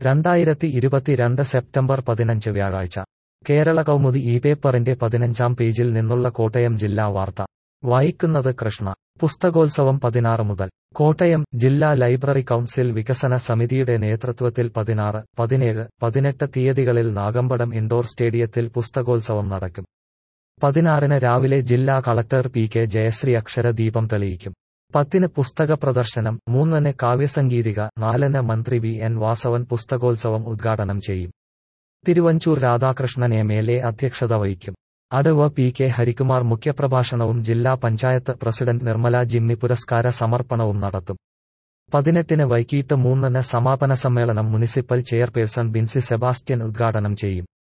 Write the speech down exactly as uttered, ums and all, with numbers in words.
രണ്ടായിരത്തി ഇരുപത്തിരണ്ട് സെപ്റ്റംബർ പതിനഞ്ച് വ്യാഴാഴ്ച കേരള കൗമുദി ഈ പേപ്പറിന്റെ പതിനഞ്ചാം പേജിൽ നിന്നുള്ള കോട്ടയം ജില്ലാ വാർത്ത വായിക്കുന്നത് കൃഷ്ണ. പുസ്തകോത്സവം പതിനാറ് മുതൽ. കോട്ടയം ജില്ലാ ലൈബ്രറി കൗൺസിൽ വികസന സമിതിയുടെ നേതൃത്വത്തിൽ പതിനാറ്, പതിനേഴ്, പതിനെട്ട് തീയതികളിൽ നാഗമ്പടം ഇൻഡോർ സ്റ്റേഡിയത്തിൽ പുസ്തകോത്സവം നടക്കും. പതിനാറിന് രാവിലെ ജില്ലാ കളക്ടർ പി കെ ജയശ്രീ അക്ഷരദീപം തെളിയിക്കും. പത്തിന് പുസ്തക പ്രദർശനം, മൂന്നിന് കാവ്യസംഗീതിക, നാലിന് മന്ത്രി വി എൻ വാസവൻ പുസ്തകോത്സവം ഉദ്ഘാടനം ചെയ്യും. Thiruvanchoor Radhakrishnan M L A അധ്യക്ഷത വഹിക്കും. അടവ പി കെ ഹരികുമാർ മുഖ്യപ്രഭാഷണവും ജില്ലാ പഞ്ചായത്ത് പ്രസിഡന്റ് നിർമ്മല ജിമ്മി പുരസ്കാര സമർപ്പണവും നടത്തും. പതിനെട്ടിന് വൈകിട്ട് മൂന്നിന് സമാപന സമ്മേളനം മുനിസിപ്പൽ ചെയർപേഴ്സൺ ബിൻസി സെബാസ്റ്റ്യൻ ഉദ്ഘാടനം ചെയ്യും.